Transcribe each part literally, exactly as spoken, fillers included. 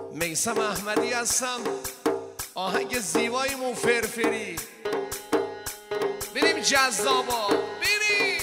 میثم احمدی هستم. آهنگ زیبایی مون فرفری. بریم جذابا بریم.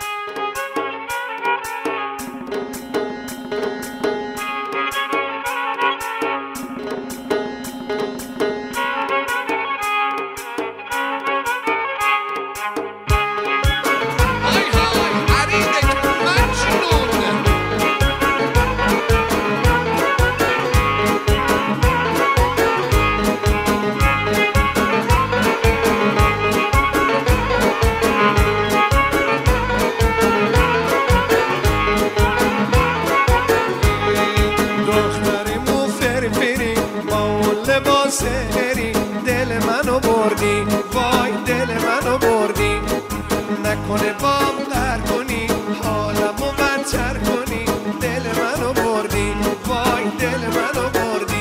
سری دل منو بردی، وای دل منو بردی. نکنه بام قهر کنی، حالمو بدتر کنی. دل منو بردی، وای دل منو بردی.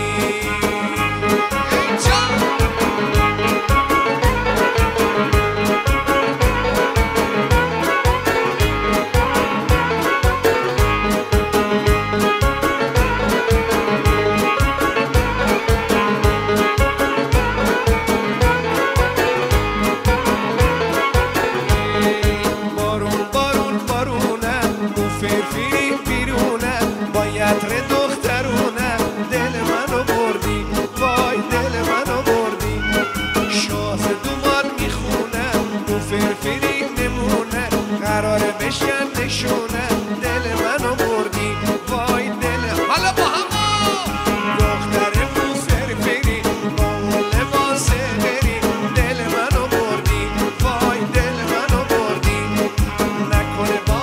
فرفری بیرونه با یتر دخترونه. دل منو بردی، وای دل منو بردی. شاه دومار میخونه، اون فرفری نمونه. قراره بشن نشونه. دل منو بردی، وای دل. حالا با هم دختر اون فرفری با اون لباس غری. دل منو بردی، وای دل منو بردی. نکنه با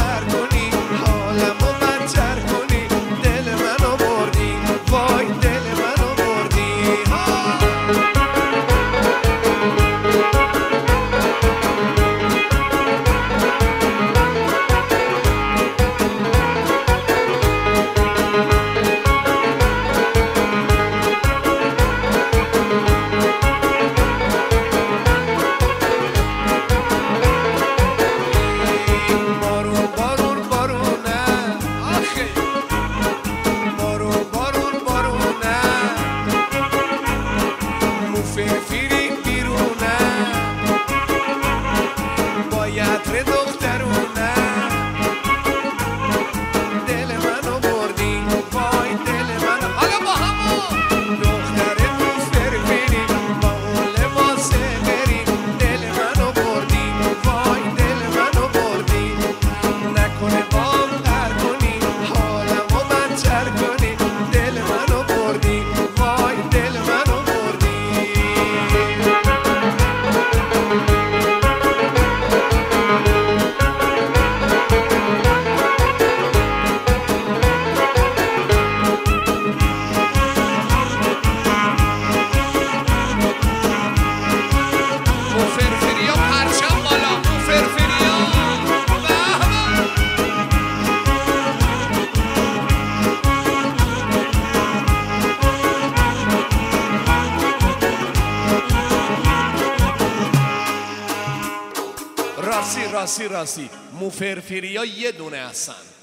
فرفری بیرونه با یتر دخترونه. دل منو بردی، وای دل منو. حالا با همون دختر اون فرفری با اون لباس غری. دل منو بردی، وای دل منو بردی. نکنه بام قهر کنی، حالمو بدتر کنی. دل منو بردی، وای دل منو بردی. راستی راستی راستی مو فرفری ها یه دونه هستن.